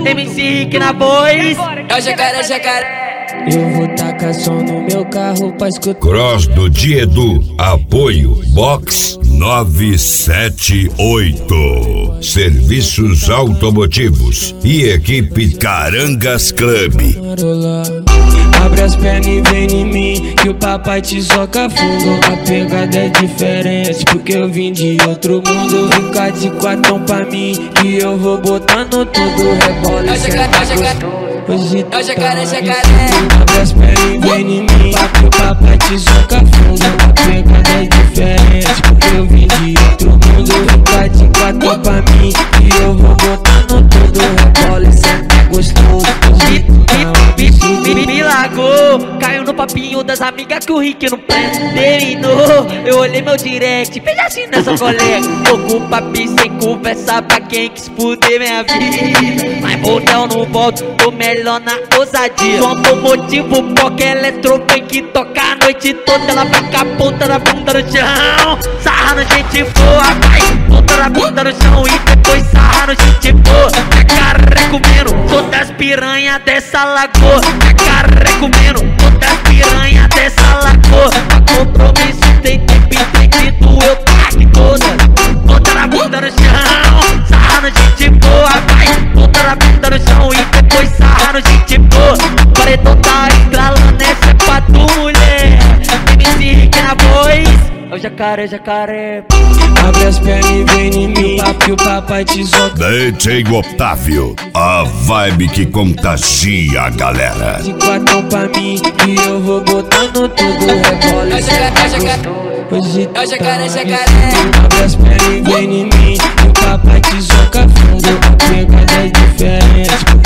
MC Rick na voz. É o jacaré, jacaré. Eu vou tacar som no meu carro pra escutar. Cross do Diedu, apoio Box 978, serviços automotivos e equipe Carangas Club. Abre as pernas e vem em mim, que o papai te soca fundo. A pegada é diferente, porque eu vim de outro mundo. Fica de quatão pra mim, que eu vou botando tudo. Rebola e hoje É o jacaré, jacaré. abre as pernas e vem em mim, que o papai te soca fundo. A pegada é diferente, porque eu vim de outro mundo. Fica de quatão pra mim, que eu vou botando tudo. Rebola e senta gostoso. Me largou, caiu no papinho das amigas que o Rick não terminou. Eu olhei meu direct, veja assim nessa colega. Tô com o papi sem conversa pra quem quis fuder minha vida. Mas motel não volto, tô melhor na ousadia. No automotivo, porque eletrofunk toca a noite toda. Ela fica a ponta da bunda no chão, sarrando gente boa, vai. Ponta da bunda no chão e depois sarrando gente boa. Jacaré comendo todas as piranhas dessa lagoa. Jacaré comendo todas as piranhas dessa lagoa. Pra compromisso tem tempo impedido, eu taque todas. Ponta da bunda no chão, sarrando gente boa, vai. Ponta da bunda no chão e depois sarrando gente boa. Paredão tá estralando, essa é pra tu, mulher. MC Rick na voz. É o jacaré, jacaré. Abre as pernas e vem em mim, que o papai te soca. DJ Otávio, a vibe que contagia a galera. De quatão pra mim, que eu vou botando tudo. Rebola É o jacaré, jacaré. hoje É o jacaré, jacaré. abre as pernas e vem em mim, que o papai te soca fundo. A pegada é diferente,